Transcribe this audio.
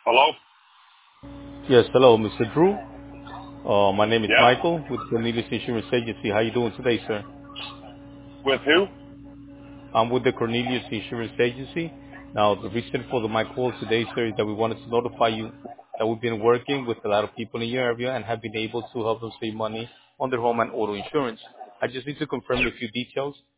Hello? Yes, hello, Mr. Drew. My name is Yeah? Michael with Cornelius Insurance Agency. How you doing today, sir? With who? I'm with the Cornelius Insurance Agency. Now, the reason for my call today, sir, is that we wanted to notify you that we've been working with a lot of people in your area and have been able to help them save money on their home and auto insurance. I just need to confirm a few details